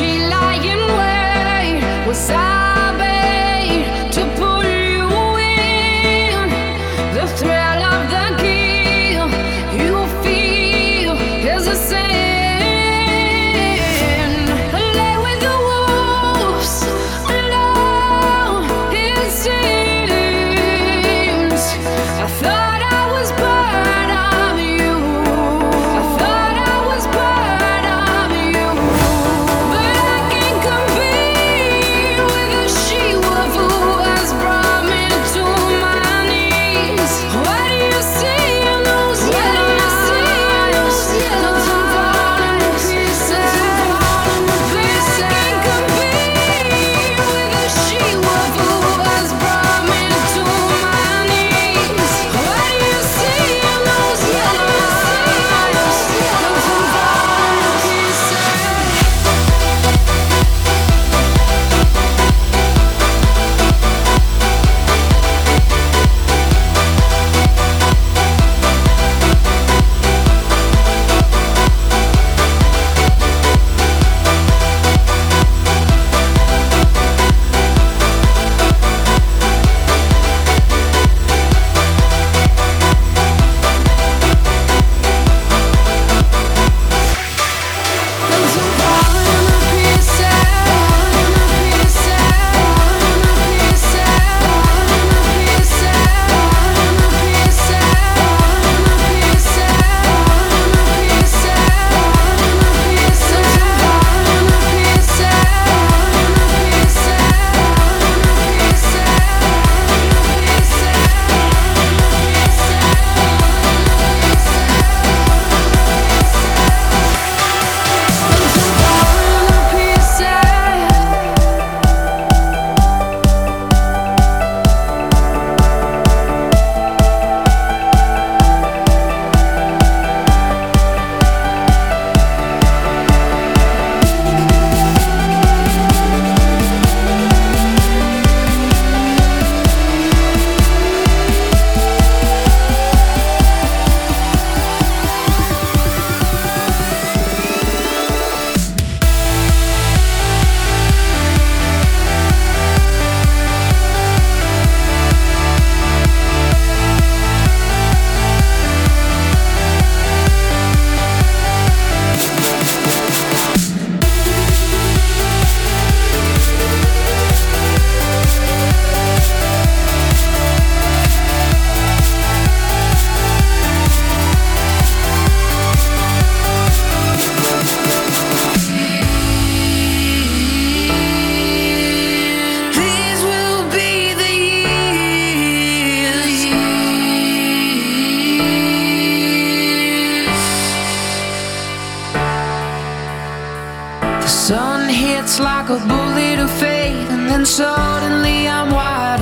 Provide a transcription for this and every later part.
It's like a bullet of fate, and then suddenly I'm wide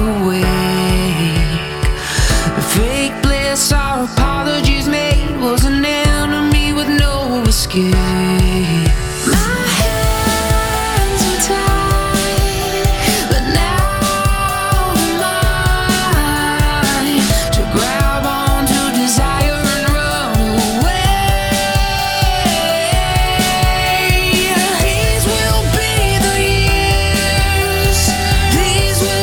awake. The fake bliss our apologies made was an enemy with no escape. My hands are tied, but now mine to grab onto desire and run away. These will be the years, these will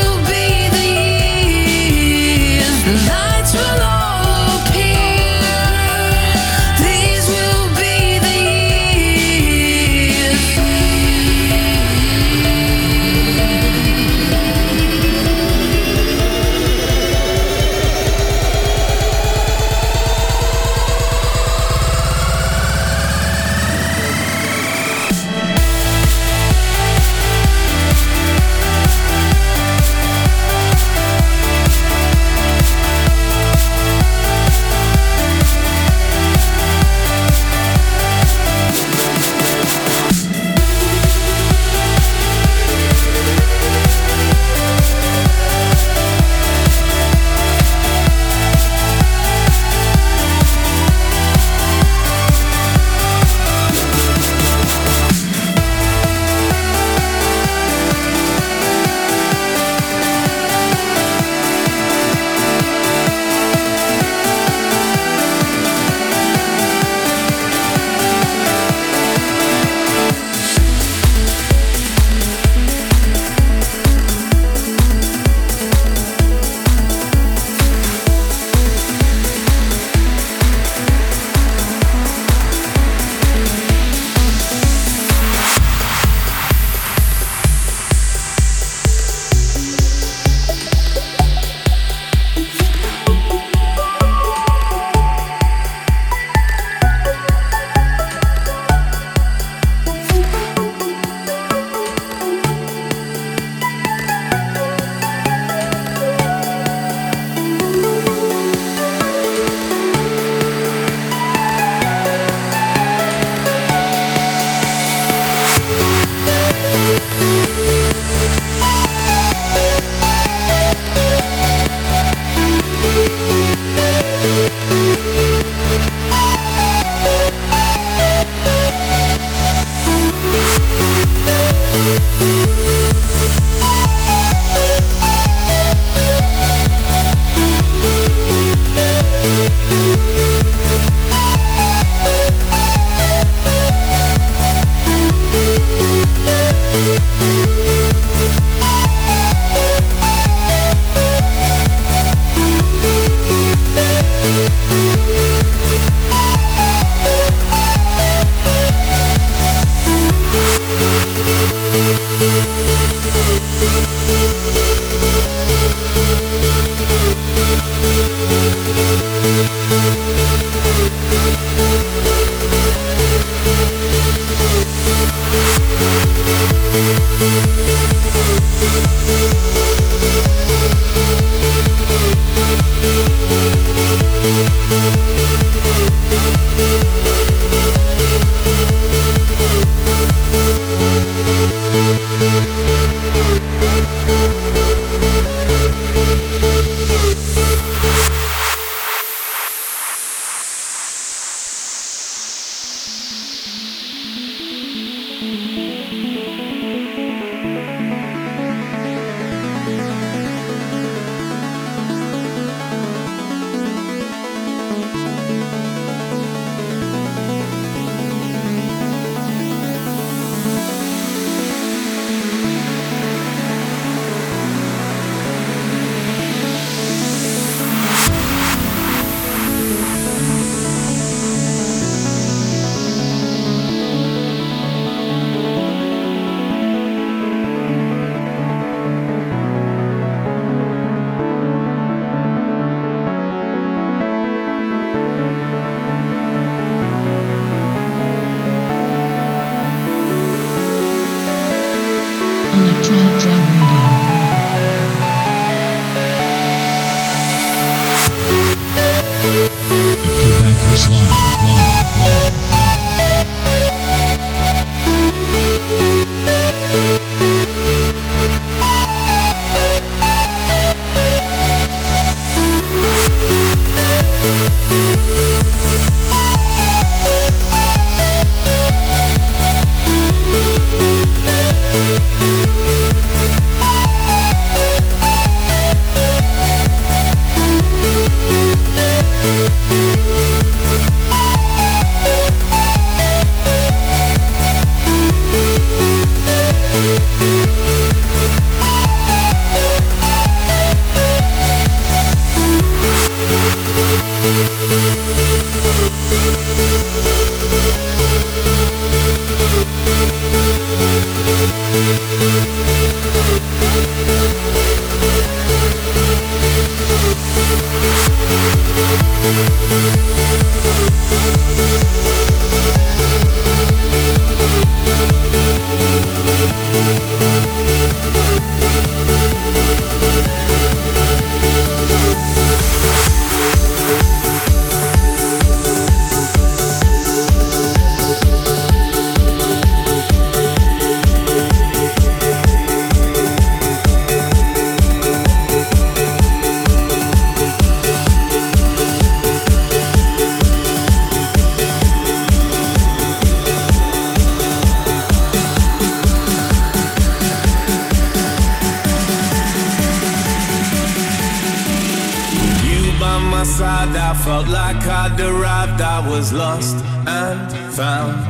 felt like I'd arrived, I was lost and found.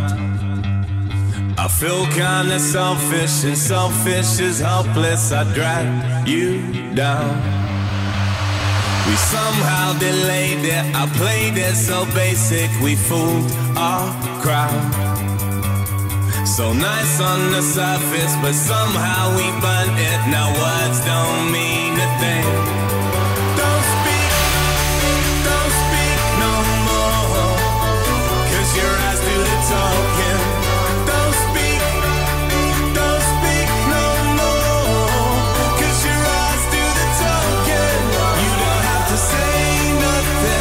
I feel kinda selfish, and selfish is helpless. I dragged you down. We somehow delayed it, I played it so basic. We fooled our crowd. So nice on the surface, but somehow we burnt it. Now words don't mean a thing. Don't speak no more, 'cause your eyes do the talking. Don't speak no more, 'cause your eyes do the talking. You don't have to say nothing,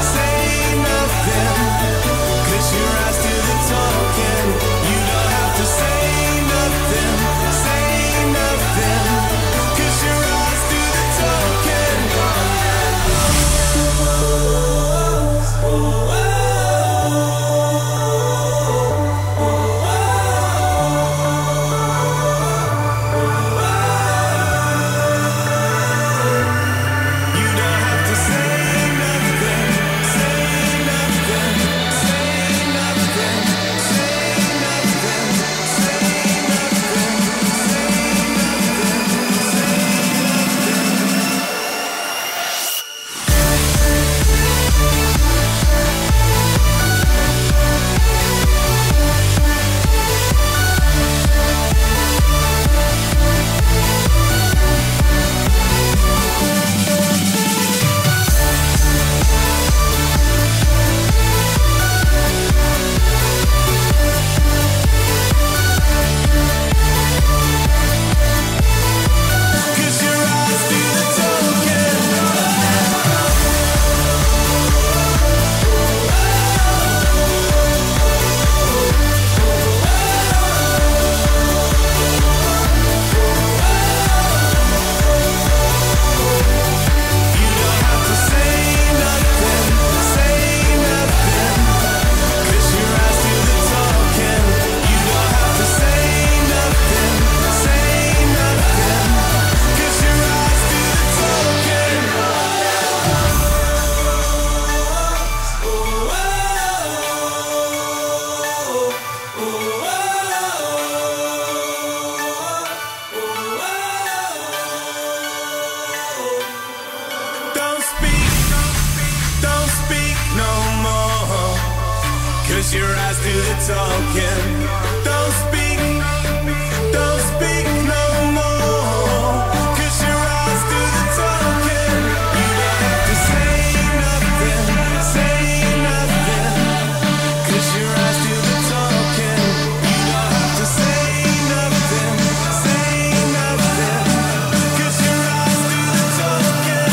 'cause your eyes do the talking. You don't have to say nothing, 'cause your eyes do the talking. talking. Don't speak no more. 'Cause your eyes do the talking. You don't have to say nothing. 'Cause your eyes do the talking. You don't have to say nothing. 'Cause your eyes do the talking.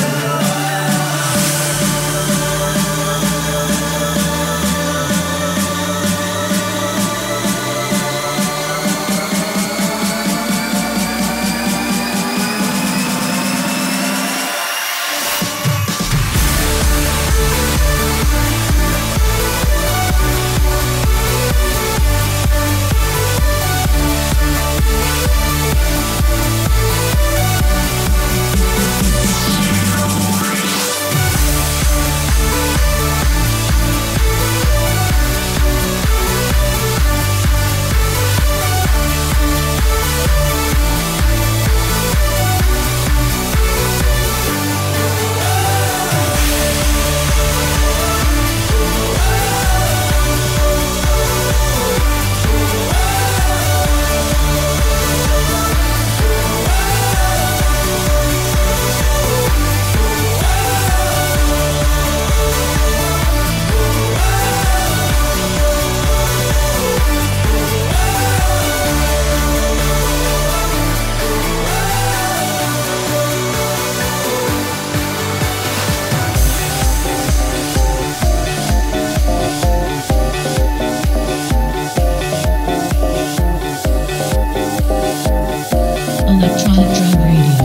Electronic Drum Radio.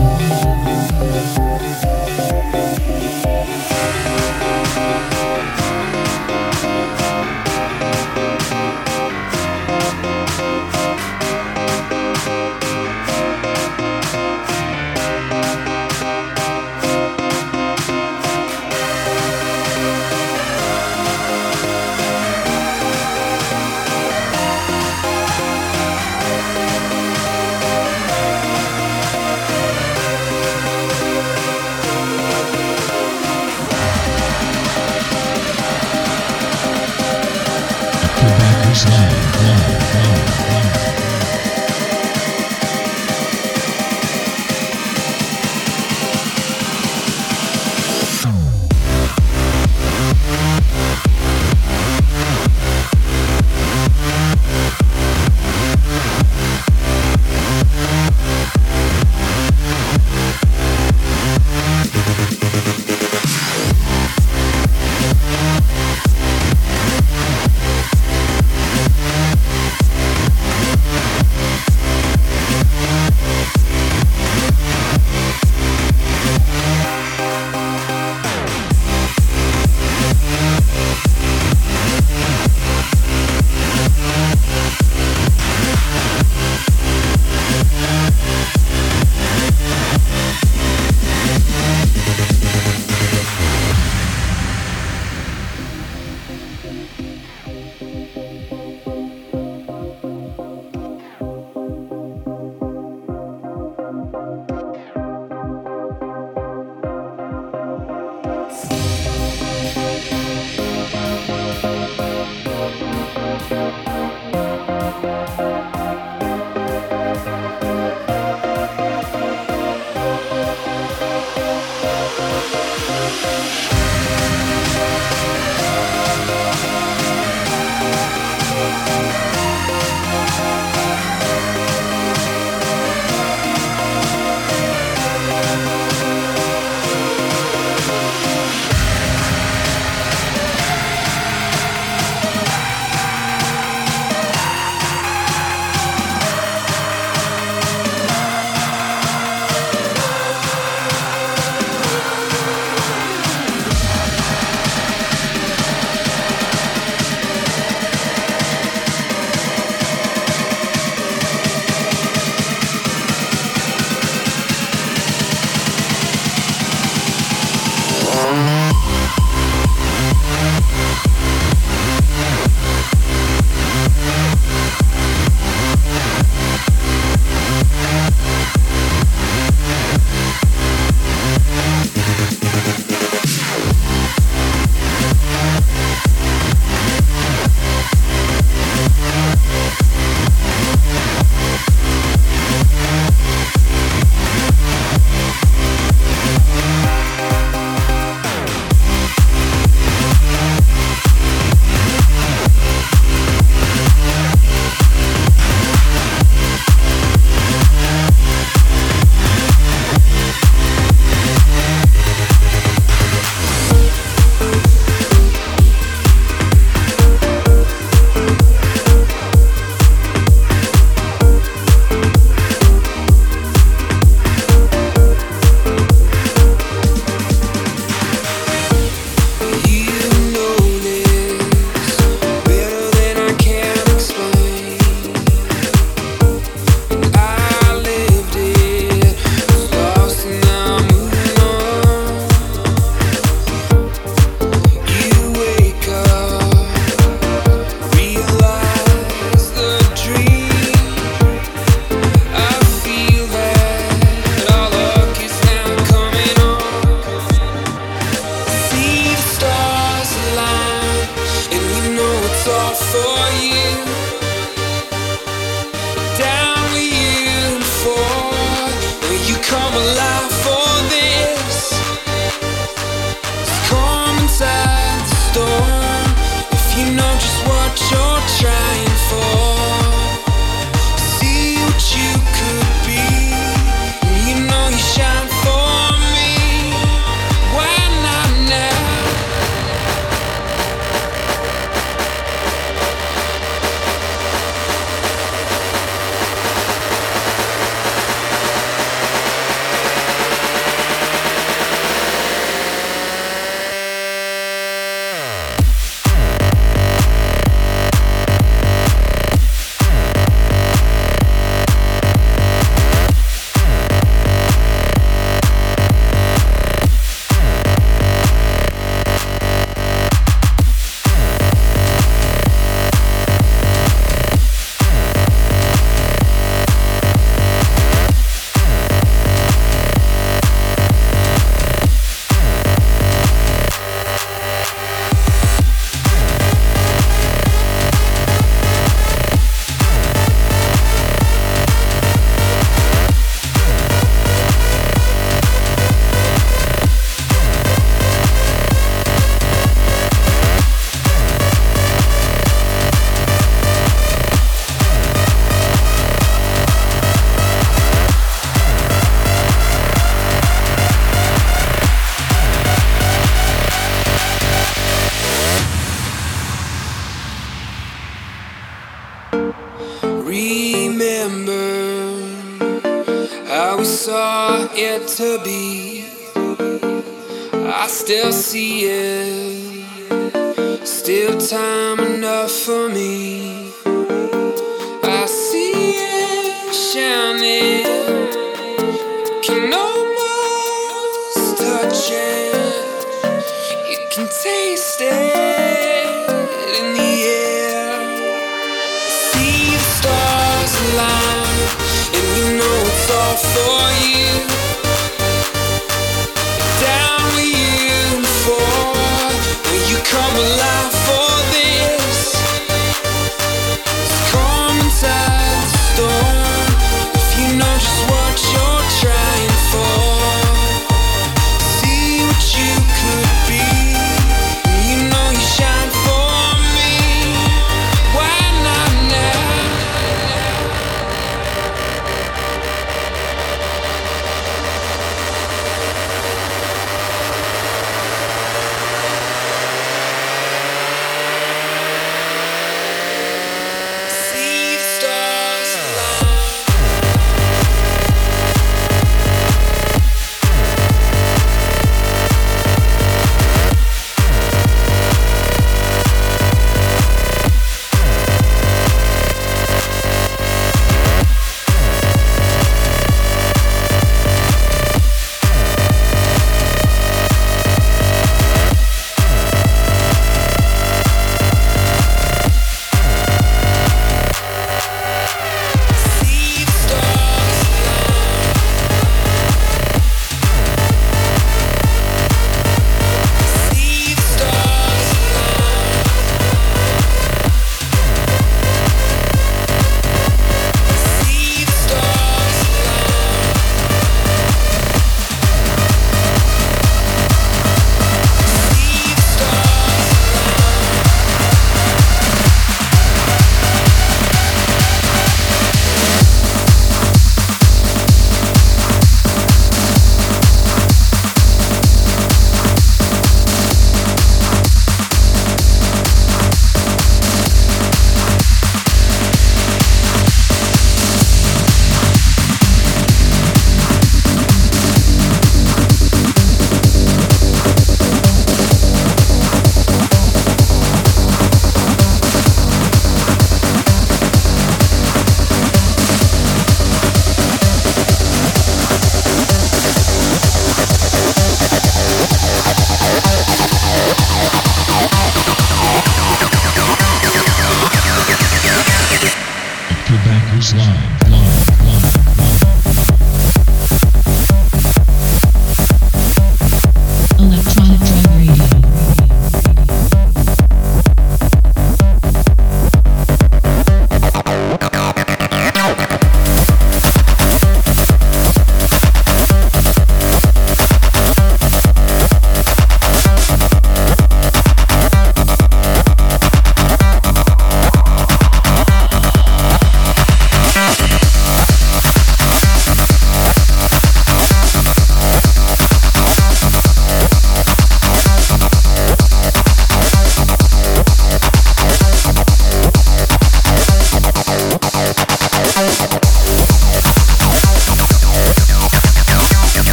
how we saw it to be. I still see it, still time enough for me. I see it shining, can almost touch it. You can taste it in the air. I see the stars align, and you know it's all for you. Down with you before, when you come alive for this. It's calm inside the storm, if you know just what you're trying for. See what you could be, and you know you shine for me. Why not now?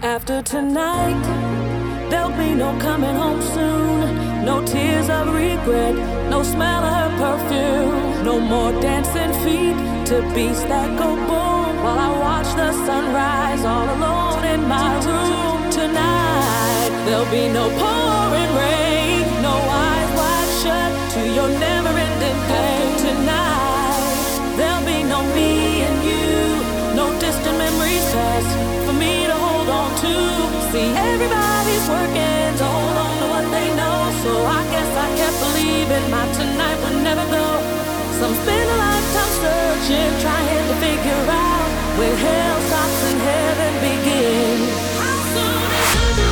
After tonight, there'll be no coming home soon. No tears of regret, no smell of her perfume. No more dancing feet to beats that go boom. While I watch the sunrise all alone in my room. Tonight, there'll be no pouring rain. No eyes wide shut to your never-ending pain. Tonight, there'll be no me and you. No distant memories past for me to hold on to. See, everybody's working to hold on to what they know. So I guess I kept believing my tonight would never go. Some spend a lifetime searching, trying to figure out when hell stops and heaven begins. How soon is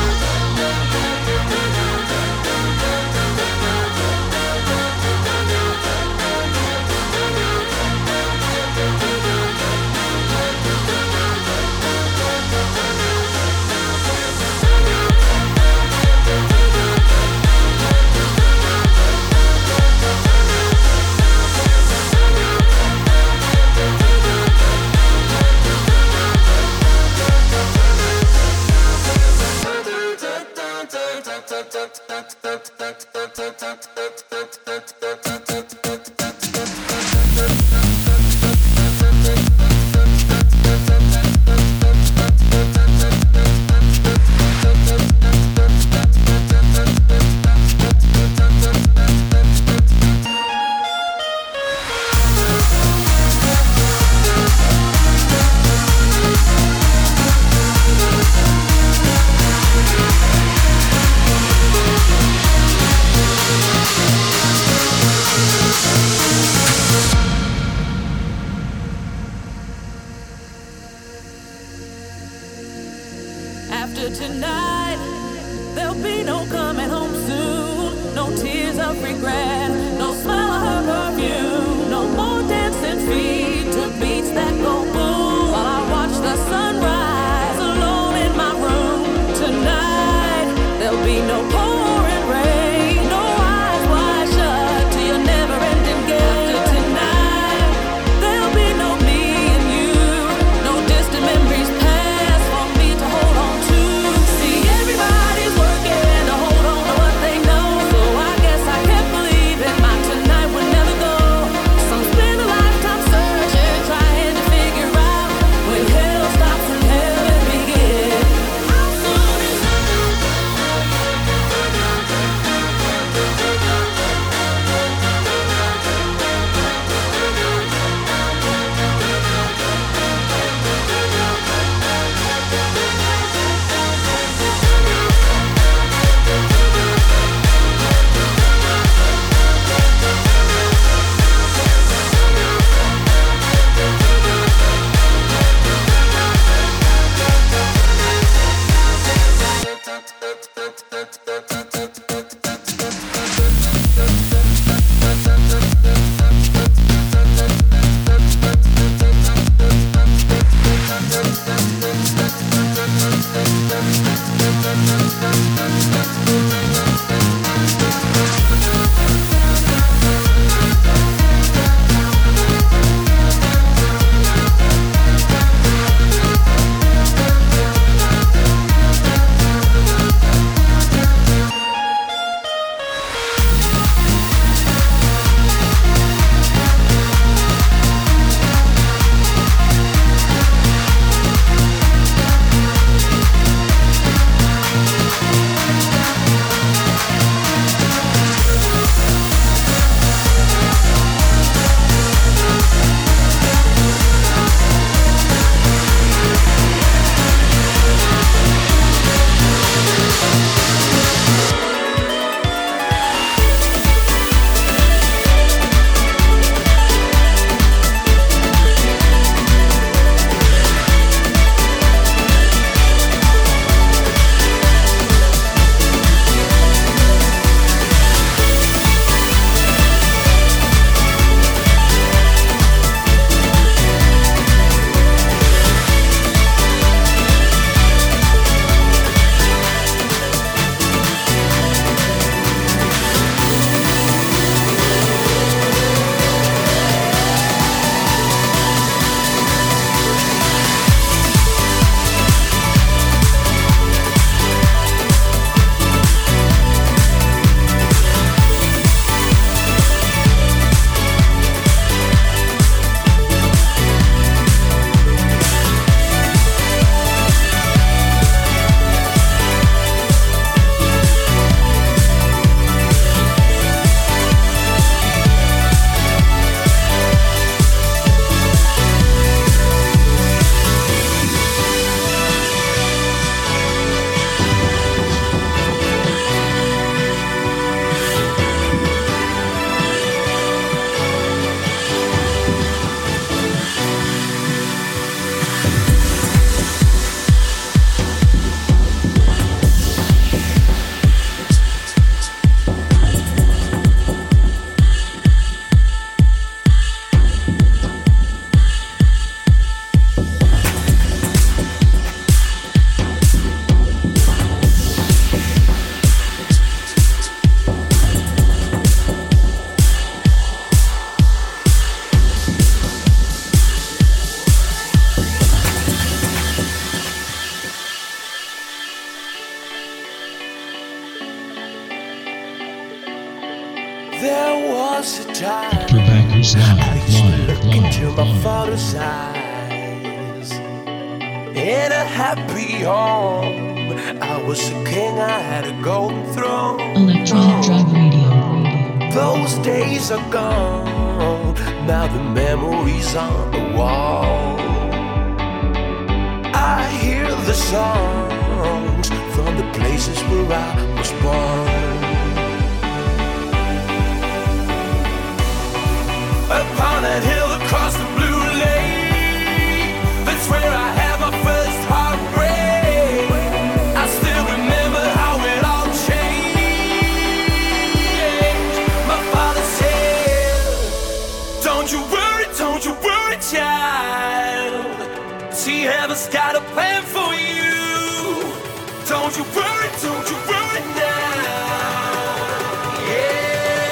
tonight, there'll be no coming home soon. No tears of regret, no smell of her perfume. No more dancing feet to beats that go boom. While I watch the sunrise alone in my room. Tonight, there'll be no pouring rain. No eyes wide shut to your never-ending game. Tonight, there'll be no me and you. No distant memories past for me to hold on to. Everybody's working to hold on to what they know. So I guess I kept believing my tonight would never go. Some spend a lifetime searching, trying to figure out when hell stops and heaven begins. How soon is There was a time Victor Backers I live, used to live, look live, into my live. father's eyes. In a happy home, I was a king, I had a golden throne. Electronic Drive Radio. Those days are gone, now the memories on the wall. I hear the songs from the places where I was born. Upon that hill across the blue lake, that's where I had my first heartbreak. I still remember how it all changed. My father said, don't you worry, child. See, heaven's got a plan for you. Don't you worry now. Yeah.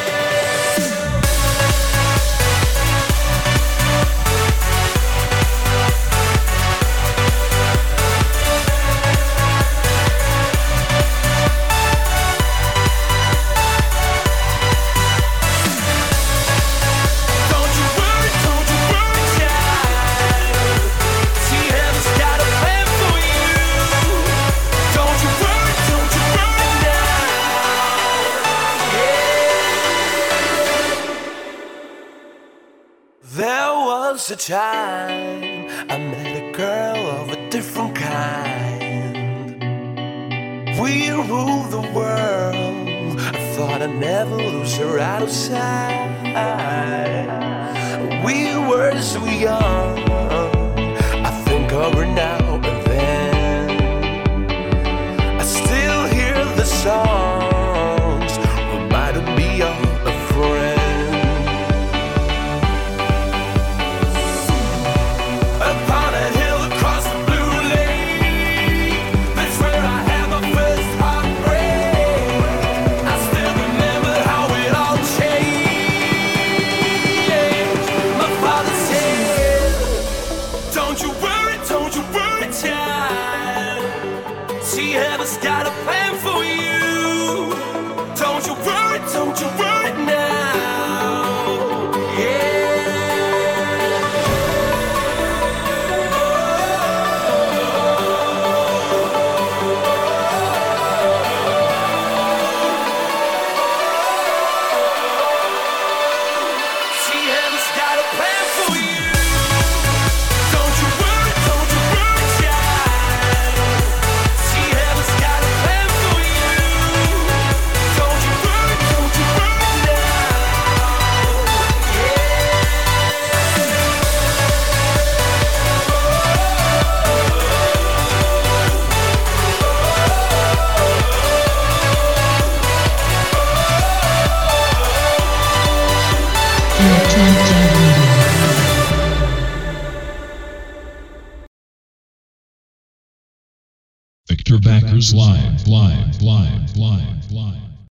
There was a time I met a girl of a different kind. We ruled the world. I thought I'd never lose her out of sight. We were so young. I think of her now and then. I still hear the songs reminding me of a friend. See, heaven's got a plan for you. Don't you worry now. See, heaven's got a plan for you. Don't you worry, child. See, heaven's got a plan for you. Don't you worry now. Electronic Drive Radio. Victor Backers live, live, live, live, live.